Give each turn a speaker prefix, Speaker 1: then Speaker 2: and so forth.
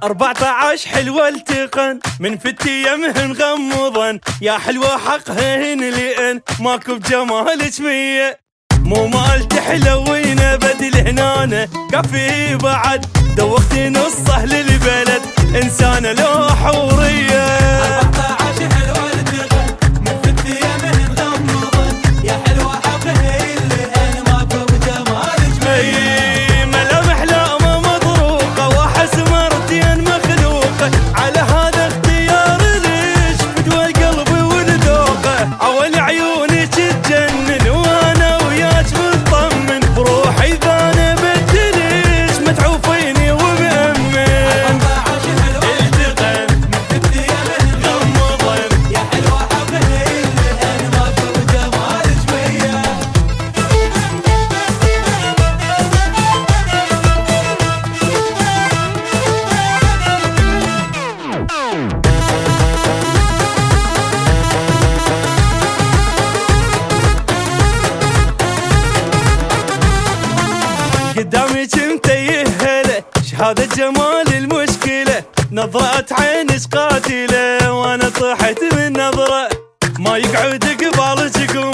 Speaker 1: 14 حلوة التقن من فتي يمهن غمضن، يا حلوة حقهن لئن ماكو بجمالك مية، مو مال تحلوين بدل هنانة كفي بعد دوختي نصه للبلد إنسانة لو حورية.
Speaker 2: 14 حلوة التقن من فتي يمهن غمضن، يا حلوة حقهن لئن ماكو بجمالك مية،
Speaker 1: ملامح لامة مضروقة واحس مرتين مخلوقة، على هذا اختيار ليش فدوى قلبي والذوقه، اول عيونك تجنن وانا وياك مطمن، بروحي اذا انا بدليش متعوفيني ومأمن.
Speaker 2: 14 حلوة التقن من فتي يمهن غمضن، يا حلوة حقهن لئن ماكو بجمالك مية.
Speaker 1: قدامي كنت يهله شهادة جمال المشكلة، نظرة عينك قاتلة وانا طحت من نظرة، ما يقعد قبالك